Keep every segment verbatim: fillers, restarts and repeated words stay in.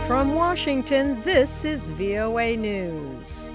From Washington, this is V O A News.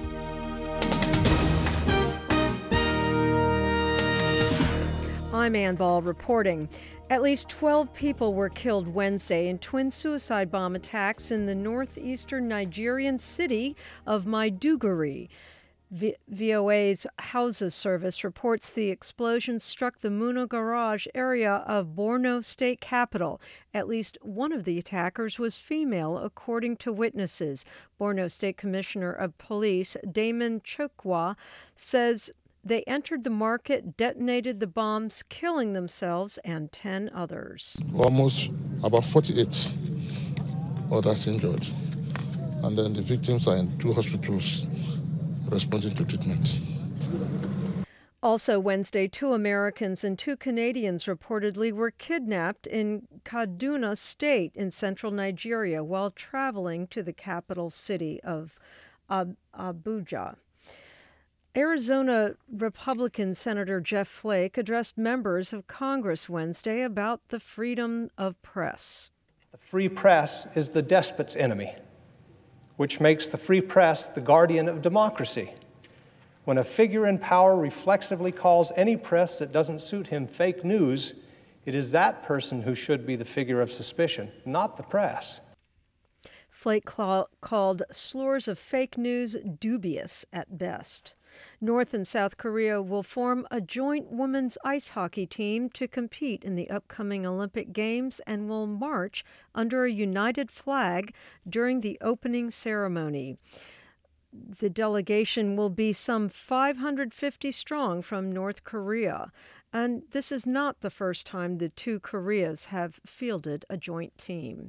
I'm Ann Ball reporting. At least twelve people were killed Wednesday in twin suicide bomb attacks in the northeastern Nigerian city of Maiduguri. V- VOA's Hausa service reports the explosions struck the Muna Garage area of Borno state capital. At least one of the attackers was female, according to witnesses. Borno State Commissioner of Police Damon Chukwa says they entered the market, detonated the bombs, killing themselves and ten others. Almost about forty-eight others injured. And then the victims are in two hospitals responding to treatment. Also Wednesday, two Americans and two Canadians reportedly were kidnapped in Kaduna State in central Nigeria while traveling to the capital city of Ab- Abuja. Arizona Republican Senator Jeff Flake addressed members of Congress Wednesday about the freedom of press. The free press is the despot's enemy, which makes the free press the guardian of democracy. When a figure in power reflexively calls any press that doesn't suit him fake news, it is that person who should be the figure of suspicion, not the press. Flake cl- called slurs of fake news dubious at best. North and South Korea will form a joint women's ice hockey team to compete in the upcoming Olympic Games and will march under a united flag during the opening ceremony. The delegation will be some five hundred fifty strong from North Korea, and this is not the first time the two Koreas have fielded a joint team.